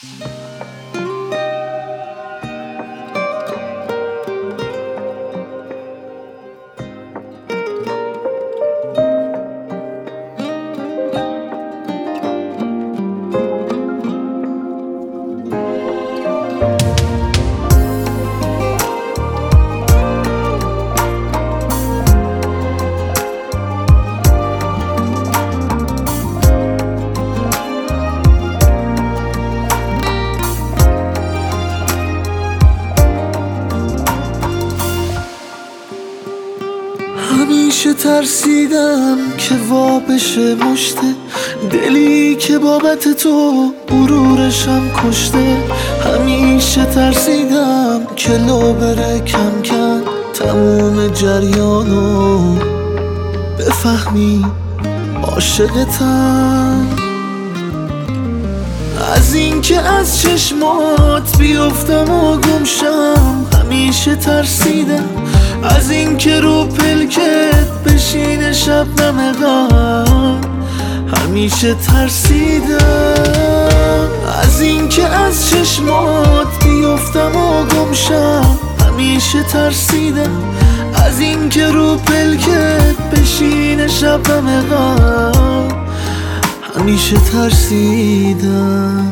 همیشه ترسیدم که وا بشه مشت دلی که بابت تو غرورشم کشته. همیشه ترسیدم که لو بره کم کم تموم جریانو بفهمی عاشقتم. از این که از چشمات بیفتم و گمشم همیشه ترسیدم. از این که رو پلکت بشینه شبنم غم همیشه ترسیدم. از این که از چشمات بیفتم و گمشم همیشه ترسیدم. از این که رو پلکت بشینه شبنم غم همیشه ترسیدم.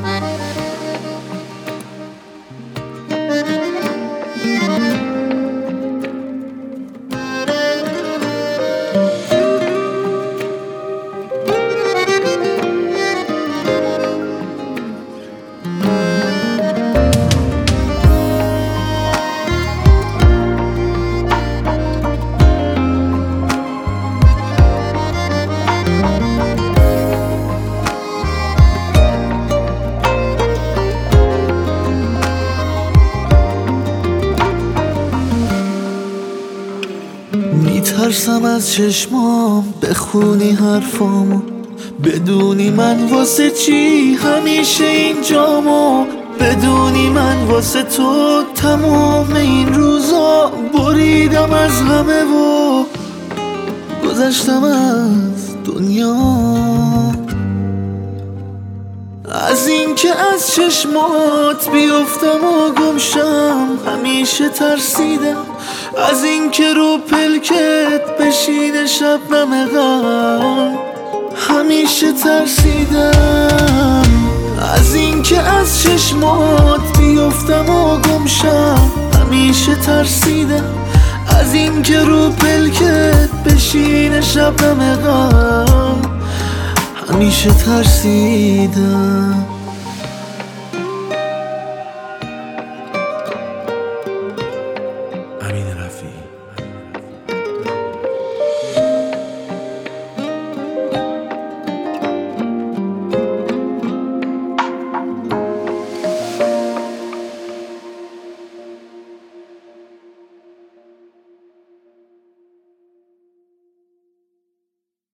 میترسم از چشمام بخونی حرفامو، بدونی من واسه چی همیشه اینجامو، بدونی من واسه تو تمام این روزا بریدم از همه و گذشتم از دنیا. از این که از چشمات بیفتم و گمشم همیشه ترسیدم. از این که رو پلکت بشینه شبنم غم همیشه ترسیدم. از این که از چشمات بیفتم و گمشم همیشه ترسیدم. از این که رو پلکت بشینه شبنم غم همیشه ترسیدم.